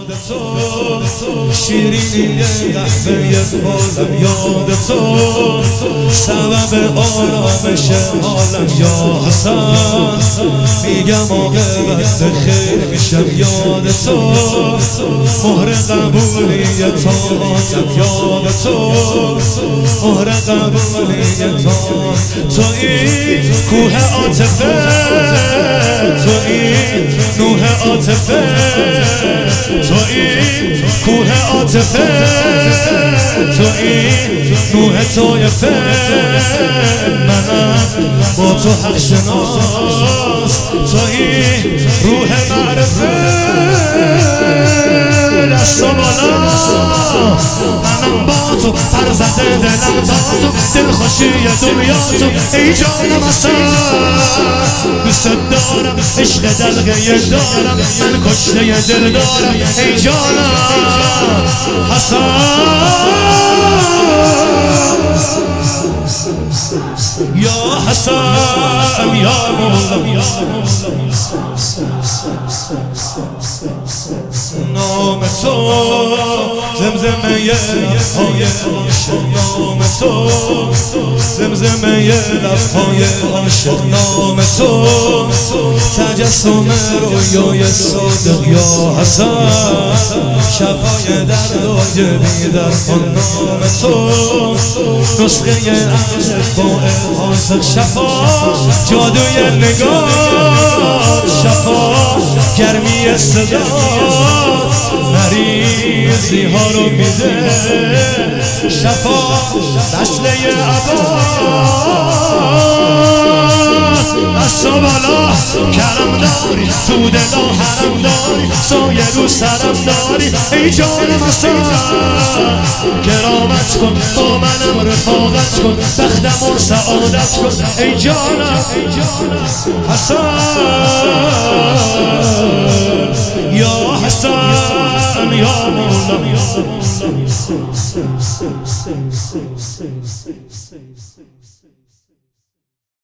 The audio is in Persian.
یاد تو شیرینی قهوه فالم یاد تو سبب آرامش حالم یا حسن میگم عاقبت خیر میشم یاد تو مهر قبولی طاعتم یاد تو مهر قبولی تویی کوه عاطفه تویی نوح عاطفه تویی کوه عاطفه تویی نوح طایفه منم با تو حق شناس تویی روح معرفه دست و بالا منم با تو پر زده دلم تا تو دلخوشی دنیا تو ای جانم اصلا دوست دارم عشق دلقه دارم من کشته دل دارم ای جانم حسن یا حسن یا مولا نام تو زمزمه لبهای عاشق نام تو زمزمه لبهای عاشق نام تو تجسم رویای صادق یا حسن شفای دردای بی‌درمان نام تو نسخه عشق با حاصل شفا جادوی نگاه شفا گرمی صدا مریضی ها رو میده شفا وصله عباس دست و بالا کرم داری تو دلا حرم داری سایه رو سرم داری ای جانم اصلا کرامت کن با منم رفاقت کن بختم و سعادت کن ای جانم حسن یا حسن یا مولا